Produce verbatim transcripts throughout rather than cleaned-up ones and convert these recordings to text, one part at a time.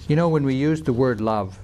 You know, when we use the word love,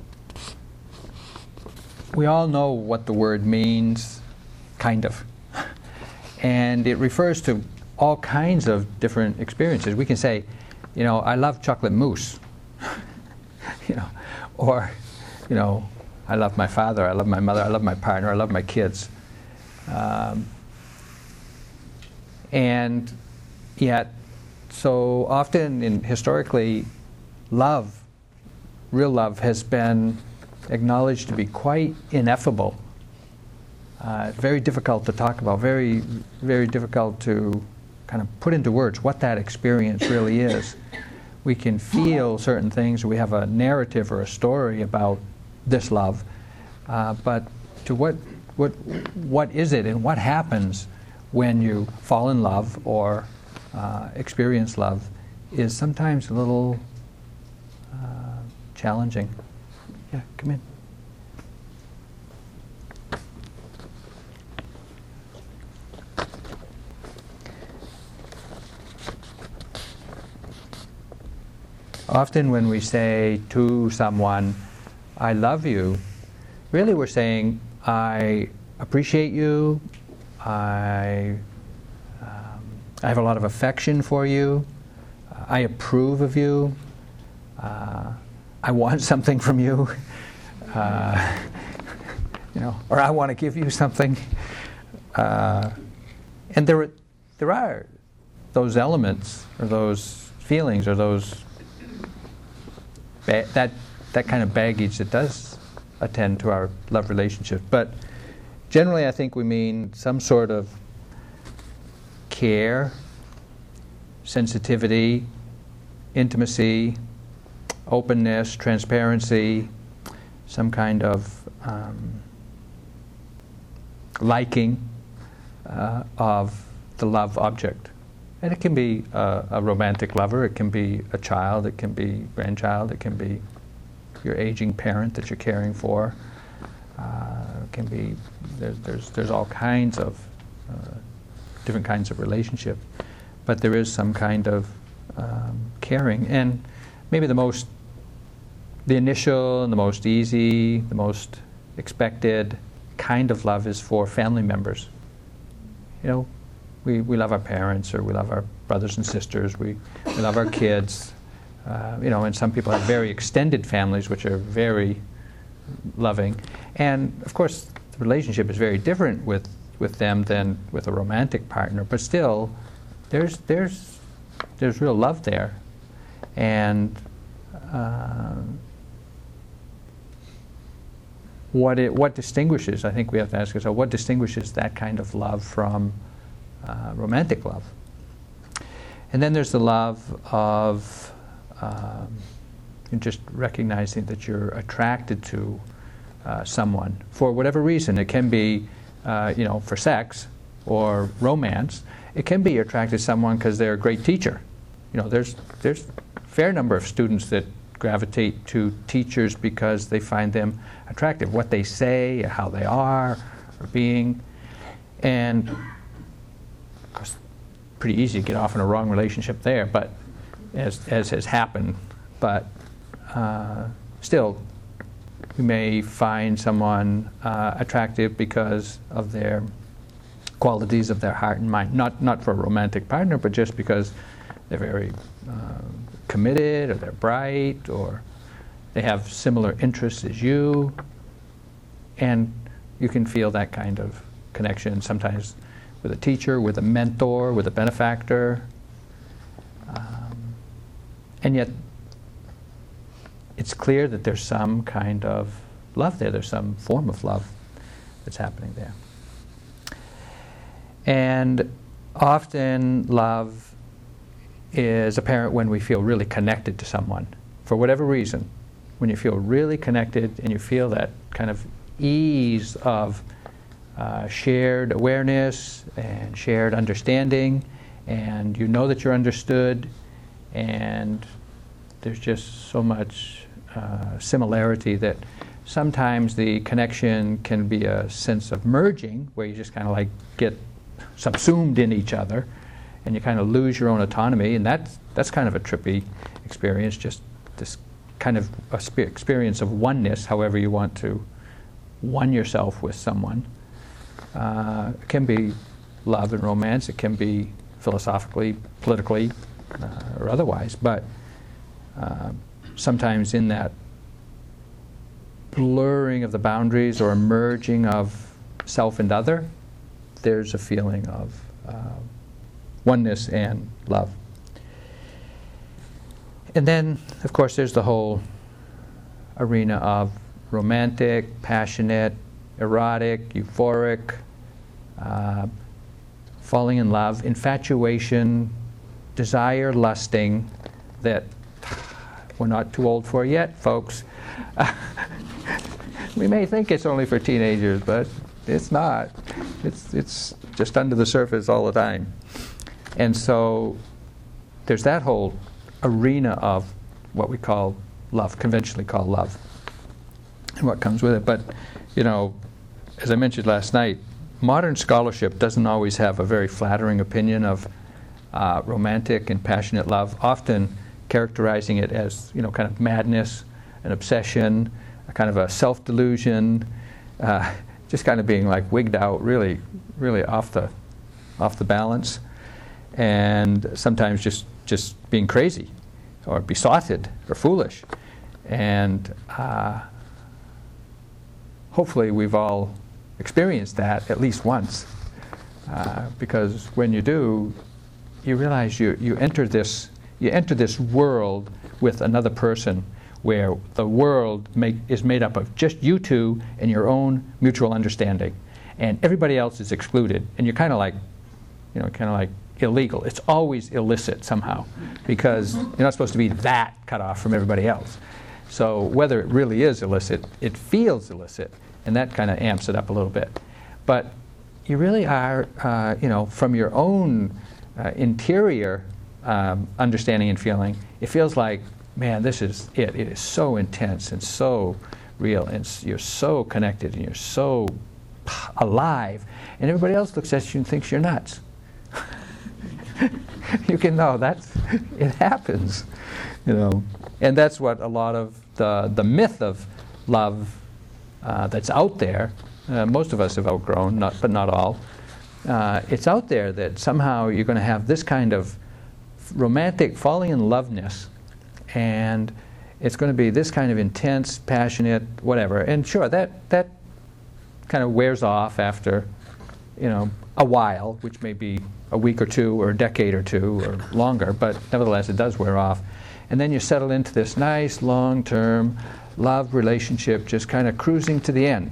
we all know what the word means, kind of. And it refers to all kinds of different experiences. We can say, you know, I love chocolate mousse. you know, or, you know, I love my father, I love my mother, I love my partner, I love my kids. Um, and yet, so often, in historically, love, real love, has been acknowledged to be quite ineffable. Uh, very difficult to talk about, very, very difficult to kind of put into words what that experience really is. We can feel certain things, we have a narrative or a story about this love, uh, but to what, what, what is it and what happens when you fall in love or uh, experience love is sometimes a little uh, challenging. Yeah, come in. Often when we say to someone, I love you, really we're saying, I appreciate you, I, um, I have a lot of affection for you, uh, I approve of you, uh, I want something from you, uh, you know, or I want to give you something. Uh, and there, there are those elements, or those feelings, or those Ba- that that kind of baggage that does attend to our love relationship. But generally I think we mean some sort of care, sensitivity, intimacy, openness, transparency, some kind of um, liking uh, of the love object. And it can be a, a romantic lover, it can be a child, it can be grandchild, it can be your aging parent that you're caring for. Uh, it can be, there's, there's, there's all kinds of uh, different kinds of relationship. But there is some kind of um, caring. And maybe the most, the initial and the most easy, the most expected kind of love is for family members. You know, We, we love our parents, or we love our brothers and sisters, we, we love our kids. Uh, you know, and some people have very extended families which are very loving. And of course, the relationship is very different with, with them than with a romantic partner, but still, there's, there's, there's real love there. And uh, what, it, what distinguishes, I think we have to ask ourselves, what distinguishes that kind of love from Uh, romantic love? And then there's the love of um, just recognizing that you're attracted to uh, someone for whatever reason. It can be, uh, you know, for sex or romance. It can be you're attracted to someone because they're a great teacher. You know, there's there's a fair number of students that gravitate to teachers because they find them attractive, what they say, how they are, or being, and pretty easy to get off in a wrong relationship there, but as, as has happened. But uh, still, you may find someone uh, attractive because of their qualities of their heart and mind. Not not for a romantic partner, but just because they're very uh, committed, or they're bright, or they have similar interests as you, and you can feel that kind of connection sometimes with a teacher, with a mentor, with a benefactor. Um, and yet, it's clear that there's some kind of love there. There's some form of love that's happening there. And often love is apparent when we feel really connected to someone. For whatever reason, when you feel really connected and you feel that kind of ease of Uh, shared awareness and shared understanding, and you know that you're understood, and there's just so much uh, similarity that sometimes the connection can be a sense of merging, where you just kind of like get subsumed in each other, and you kind of lose your own autonomy, and that's that's kind of a trippy experience, just this kind of a spe- experience of oneness, however you want to one yourself with someone. Uh, it can be love and romance. It can be philosophically, politically, uh, or otherwise. But uh, sometimes in that blurring of the boundaries or merging of self and other, there's a feeling of uh, oneness and love. And then, of course, there's the whole arena of romantic, passionate, erotic, euphoric, uh, falling in love, infatuation, desire, lusting, that we're not too old for yet, folks. We may think it's only for teenagers, but it's not. It's, it's just under the surface all the time. And so there's that whole arena of what we call love, conventionally called love, and what comes with it. But, you know, as I mentioned last night, modern scholarship doesn't always have a very flattering opinion of uh, romantic and passionate love, often characterizing it as, you know, kind of madness, an obsession, a kind of a self-delusion, uh, just kind of being like wigged out, really, really off the, off the balance, and sometimes just, just being crazy, or besotted, or foolish. And uh, hopefully we've all experienced that at least once, uh, because when you do, you realize you, you enter this you enter this world with another person, where the world make, is made up of just you two and your own mutual understanding, and everybody else is excluded, and you're kind of like, you know, kind of like illegal. It's always illicit somehow, because you're not supposed to be that cut off from everybody else. So whether it really is illicit, it feels illicit, and that kind of amps it up a little bit. But you really are, uh, you know, from your own uh, interior um, understanding and feeling, it feels like, man, this is it. It is so intense and so real, and s- you're so connected, and you're so alive, and everybody else looks at you and thinks you're nuts. You can know that's, it happens, you know. And that's what a lot of the, the myth of love uh, that's out there, uh, most of us have outgrown, not, but not all. Uh, it's out there that somehow you're going to have this kind of romantic falling in loveness, and it's going to be this kind of intense, passionate, whatever. And sure, that that kind of wears off after, you know, a while, which may be a week or two or a decade or two or longer, but nevertheless it does wear off. And then you settle into this nice long-term love relationship, just kind of cruising to the end.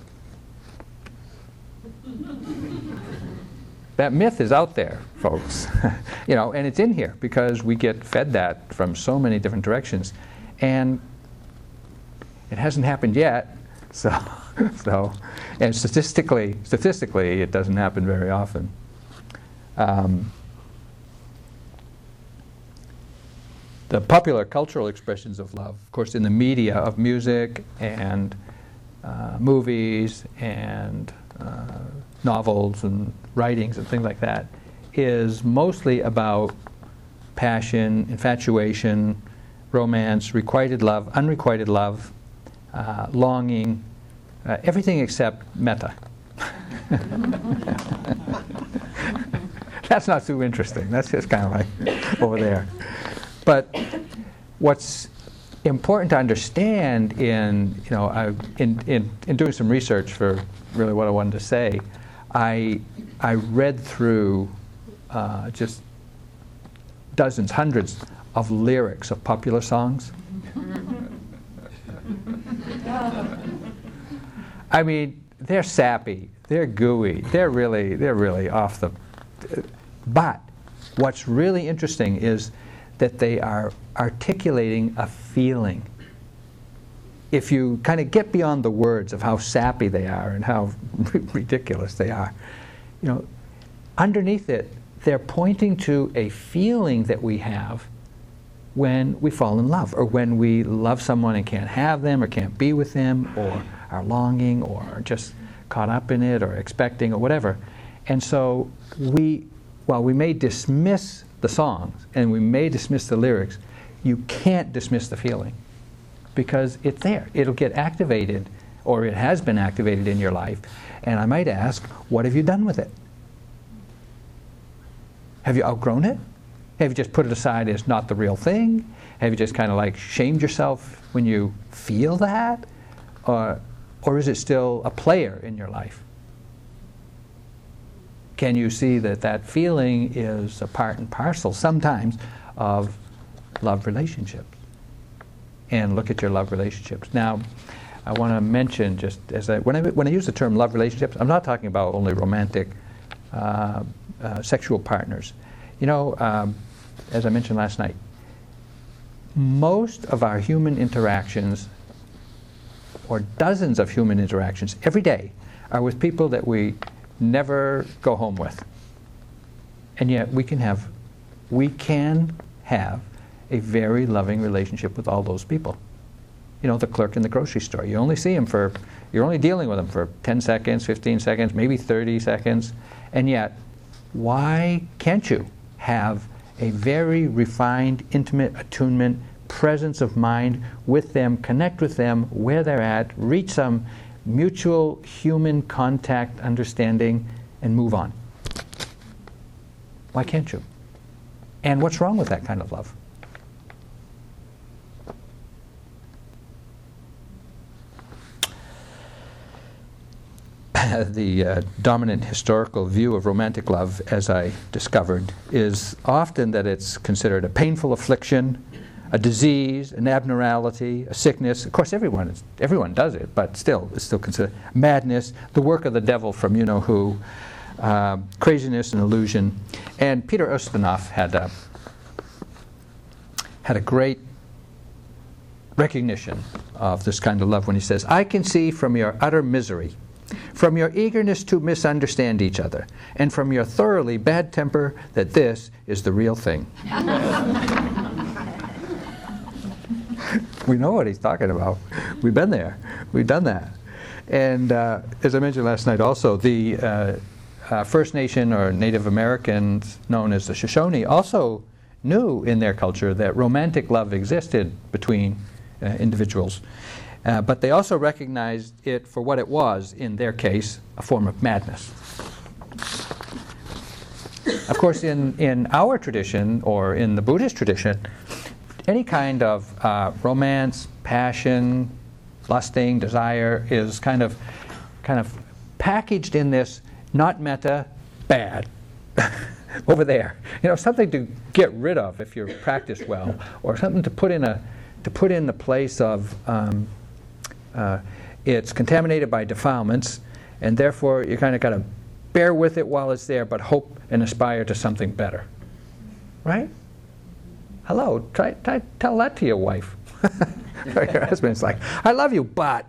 That myth is out there, folks. You know, and it's in here because we get fed that from so many different directions, and it hasn't happened yet. So, so, and statistically, statistically, it doesn't happen very often. Um, the popular cultural expressions of love, of course, in the media of music and uh, movies and uh, novels and writings and things like that, is mostly about passion, infatuation, romance, requited love, unrequited love, uh, longing, uh, everything except metta. That's not too interesting. That's just kind of like over there. But what's important to understand in, you know, I, in, in, in doing some research for really what I wanted to say, I, I read through uh, just dozens, hundreds of lyrics of popular songs. I mean, they're sappy, they're gooey, they're really, they're really off the... But what's really interesting is that they are articulating a feeling. If you kind of get beyond the words of how sappy they are and how ridiculous they are, you know, underneath it, they're pointing to a feeling that we have when we fall in love, or when we love someone and can't have them, or can't be with them, or are longing, or are just caught up in it, or expecting, or whatever. And so we, while we may dismiss the songs, and we may dismiss the lyrics, you can't dismiss the feeling. because it's there. It'll get activated, or it has been activated in your life. And I might ask, what have you done with it? Have you outgrown it? Have you just put it aside as not the real thing? Have you just kind of like shamed yourself when you feel that? Or, or is it still a player in your life? Can you see that that feeling is a part and parcel sometimes of love relationships? And look at your love relationships. Now, I want to mention just as I when I when I use the term love relationships, I'm not talking about only romantic uh, uh, sexual partners. You know, um, as I mentioned last night, most of our human interactions, or dozens of human interactions every day, are with people that we never go home with. And yet we can have, we can have a very loving relationship with all those people. You know, the clerk in the grocery store. You only see him for, you're only dealing with him for ten seconds, fifteen seconds, maybe thirty seconds. And yet, why can't you have a very refined, intimate attunement, presence of mind with them, connect with them where they're at, reach some mutual human contact, understanding, and move on? Why can't you? And what's wrong with that kind of love? The uh, dominant historical view of romantic love, as I discovered, is often that it's considered a painful affliction, a disease, an abnormality, a sickness. Of course, everyone is, everyone does it, but still, it's still considered madness, the work of the devil from you know who, uh, craziness and illusion. And Peter Ustinov had a, had a great recognition of this kind of love when he says, "I can see from your utter misery, from your eagerness to misunderstand each other, and from your thoroughly bad temper, that this is the real thing." We know what he's talking about. We've been there. We've done that. And uh, as I mentioned last night also, the uh, uh, First Nation or Native Americans known as the Shoshone also knew in their culture that romantic love existed between uh, individuals. Uh, but they also recognized it for what it was, in their case, a form of madness. Of course, in, in our tradition, or in the Buddhist tradition, any kind of uh, romance, passion, lusting, desire is kind of, kind of packaged in this not metta, bad, over there. You know, something to get rid of if you're practiced well, or something to put in a, to put in the place of. Um, Uh, it's contaminated by defilements, and therefore you kind of got to bear with it while it's there, but hope and aspire to something better. Right? Hello, try, try tell that to your wife. Your husband's like, "I love you, but..."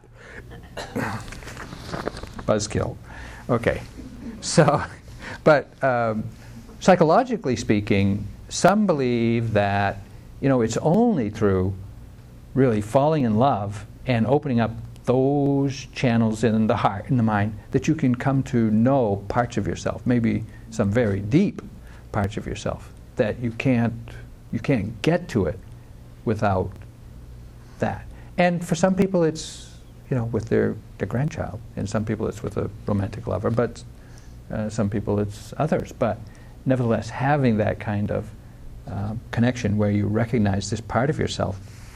Buzzkill. Okay. So, but um, psychologically speaking, some believe that, you know, it's only through really falling in love and opening up those channels in the heart, in the mind, that you can come to know parts of yourself, maybe some very deep parts of yourself, that you can't, you can't get to it without that. And for some people it's, you know, with their, their grandchild, and some people it's with a romantic lover, but uh, some people it's others. But nevertheless, having that kind of uh, connection where you recognize this part of yourself,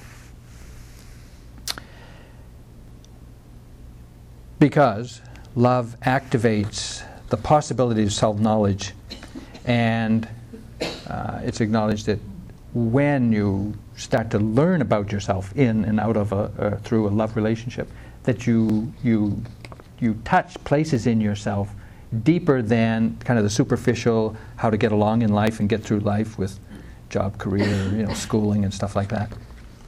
because love activates the possibility of self-knowledge, and uh, it's acknowledged that when you start to learn about yourself in and out of a, uh, through a love relationship, that you you you touch places in yourself deeper than kind of the superficial, how to get along in life and get through life with job, career, you know, schooling and stuff like that.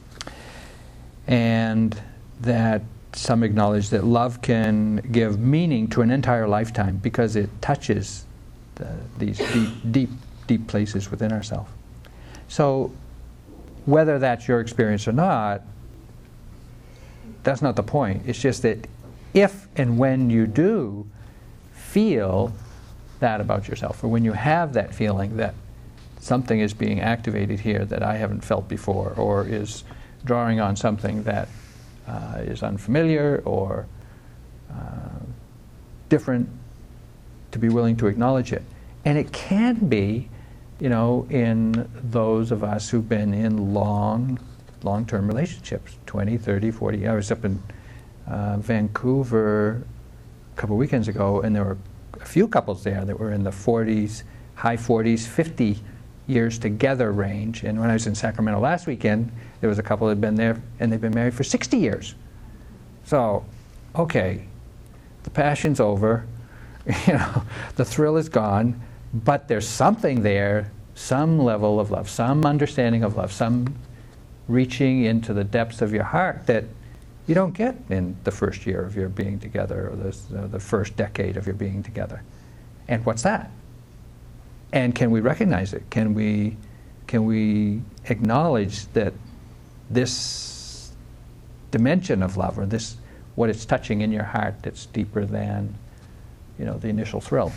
And that some acknowledge that love can give meaning to an entire lifetime because it touches the, these deep, deep, deep places within ourselves. So whether that's your experience or not, that's not the point. It's just that if and when you do feel that about yourself, or when you have that feeling that something is being activated here that I haven't felt before, or is drawing on something that uh, is unfamiliar or uh, different, to be willing to acknowledge it. And it can be, you know, in those of us who've been in long, long-term relationships, twenty, thirty, forty. I was up in uh, Vancouver a couple weekends ago, and there were a few couples there that were in the forties, high forties, fifty years together range. And when I was in Sacramento last weekend, there was a couple that had been there, and they've been married for sixty years. So, okay, the passion's over, you know, the thrill is gone, but there's something there, some level of love, some understanding of love, some reaching into the depths of your heart that you don't get in the first year of your being together, or the, the first decade of your being together. And what's that? And can we recognize it? Can we, can we acknowledge that this dimension of love, or this, what it's touching in your heart that's deeper than, you know, the initial thrill?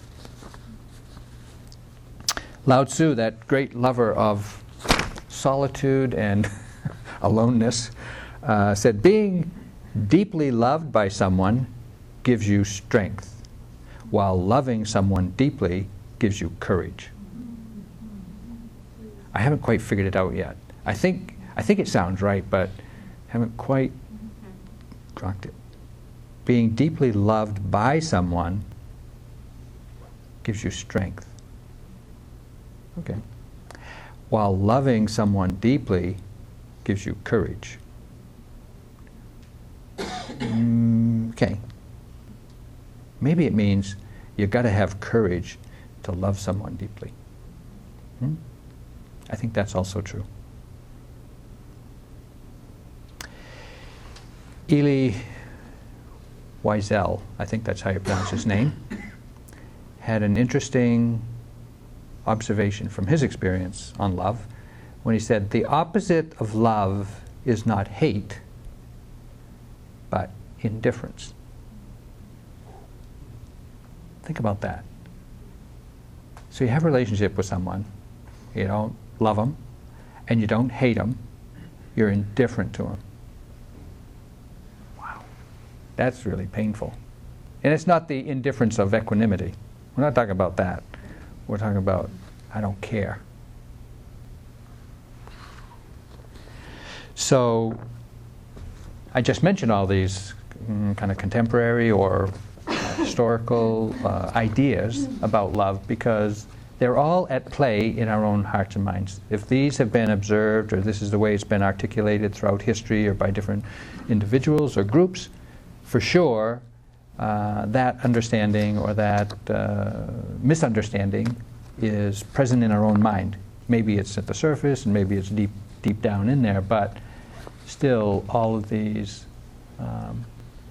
Lao Tzu, that great lover of solitude and aloneness, uh, said, being deeply loved by someone gives you strength, while loving someone deeply gives you courage. I haven't quite figured it out yet. I think, I think it sounds right, but haven't quite grokked it. Being deeply loved by someone gives you strength. Okay. While loving someone deeply gives you courage. Mm, okay. Maybe it means you've got to have courage to love someone deeply. Hmm? I think that's also true. Elie Wiesel, I think that's how you pronounce his name, had an interesting observation from his experience on love when he said, the opposite of love is not hate, but indifference. Think about that. So you have a relationship with someone, you don't love them, and you don't hate them, you're indifferent to them. Wow, that's really painful. And it's not the indifference of equanimity. We're not talking about that. We're talking about, I don't care. So, I just mentioned all these mm, kind of contemporary or historical uh, ideas about love because they're all at play in our own hearts and minds. If these have been observed, or this is the way it's been articulated throughout history or by different individuals or groups, for sure, uh, that understanding or that uh, misunderstanding is present in our own mind. Maybe it's at the surface and maybe it's deep, deep down in there, but still all of these um,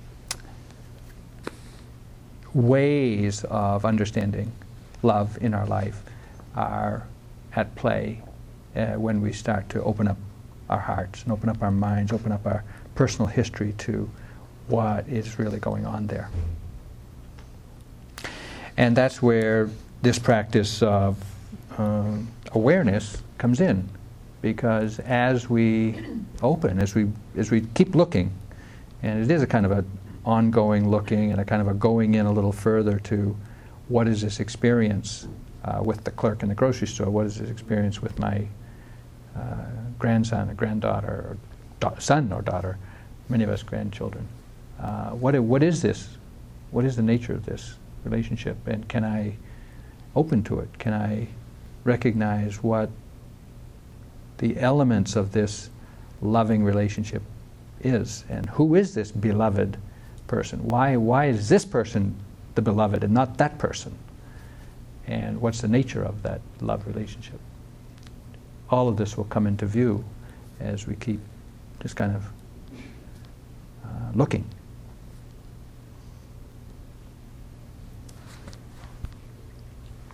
ways of understanding love in our life are at play uh, when we start to open up our hearts and open up our minds, open up our personal history to what is really going on there. And that's where this practice of uh, awareness comes in, because as we open, as we as we keep looking, and it is a kind of a ongoing looking and a kind of a going in a little further to what is this experience uh, with the clerk in the grocery store, what is this experience with my uh, grandson or granddaughter or da- son or daughter, many of us grandchildren. Uh, what, what is this? What is the nature of this relationship? And can I open to it? Can I recognize what the elements of this loving relationship is? And who is this beloved person? Why, why is this person the beloved and not that person? And what's the nature of that love relationship? All of this will come into view as we keep just kind of uh, looking